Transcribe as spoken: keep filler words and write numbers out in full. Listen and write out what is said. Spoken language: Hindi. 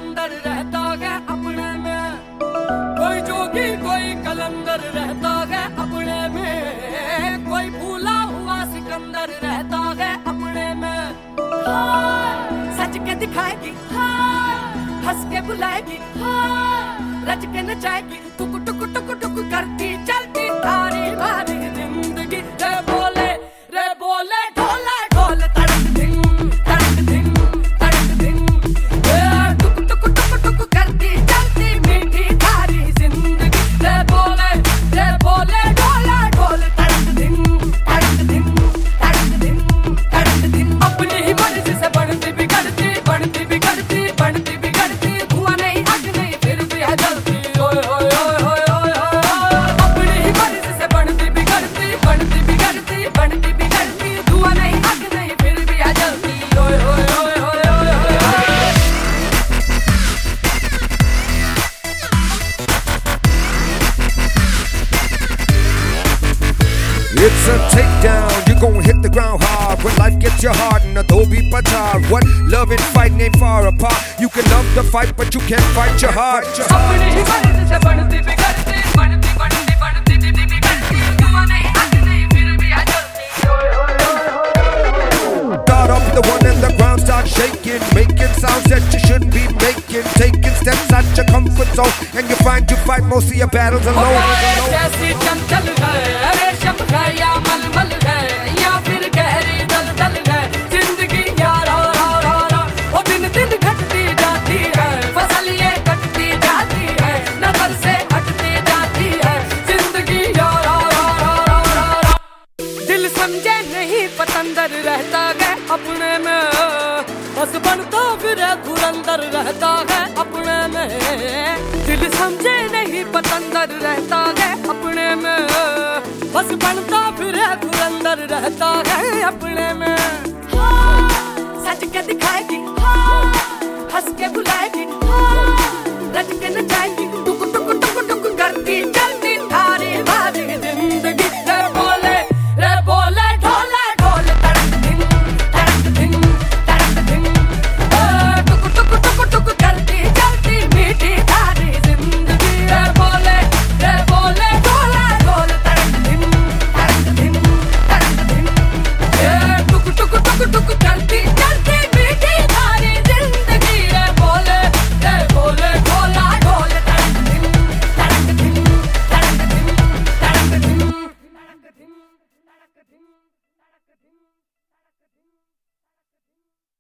सिकंदर रहता है अपने में, कोई जोगी कोई कलंदर रहता है अपने में, कोई भूला हुआ सिकंदर रहता है अपने में। सच के दिखाएगी, हंस के बुलाएगी, रच के नचाएगी, टुक टुक टुक टुक करती चलती तारी मारी जिंदगी। रे बोले रे बोले ढोला ढोल तड़क दिन तड़क दिन तड़क दिन, टुक टुक टुक टुक करती चलती मीठी तारी जिंदगी। रे बोले रे बोले ढोला ढोल तड़क दिन तड़क दिन तड़क दिन तड़क दिन। अपनी ही मर्जी से बढ़ती बिगड़ती बढ़ती बिगड़ती बढ़ती बिगड़ती, धुआं नहीं आग नहीं फिर भी है जलती। ओए ओए ओए ओए ओए, अपनी ही मर्जी से बढ़ती बिगड़ती बढ़ती बिगड़ती बढ़ती बिगड़ती, धुआं नहीं आग नहीं फिर भी है जलती। ओए ओए ओए ओए ओए ओए। It's a takedown, you gon' hit the ground hard when life gets you hard and Adobe Patar. What love and fight ain't far apart. You can love the fight, but you can't fight your heart. अपनी ही मर्जी से बढ़ती बिगड़ती बढ़ती बढ़ती बढ़ती बिगड़ती, धुआं नहीं आग नहीं फिर भी है जलती। ओए ओए ओए ओए। Start off the one and the ground start shaking, making sounds that you shouldn't be making, taking steps out your comfort zone, and you find you fight most of your battles alone. जैसी चंचल है रेशम है या मलमल है या फिर गहरी दलदल है, जिंदगी यारा रा रा रा वो दिन दिन घटती जाती है, फसल ये कटती जाती है, नजर से हटती जाती है, जिंदगी यारा रा रा रा रा रा। दिल समझे नहीं पतंदर रहता है अपने में, बस बनता फिर धुरंधर रहता है अपने में। दिल समझे नहीं पतंदर रहता है अपने में, बस बनता फिर धुरंधर रहता है अपने में। सच के दिखाएगी, हंस के बुलाएगी, रच के नचाएगी, टुक टुक टुक टुक करती चलती तारी मारी जिंदगी। रे बोले रे बोले ढोला ढोल तड़क दिन तड़क दिन तड़क दिन, टुक टुक टुक टुक करती चलती मीठी तारी जिंदगी। रे बोले रे बोले ढोला ढोल तड़क दिन तड़क दिन तड़क दिन, टुक टुक टुक टुक करती चलती मीठी तारी जिंदगी। रे बोले रे बोले ढोला ढोल तड़क दिन तड़क दिन तड़क दिन तड़क दिन तड़क दिन तड़क दिन तड़क दिन।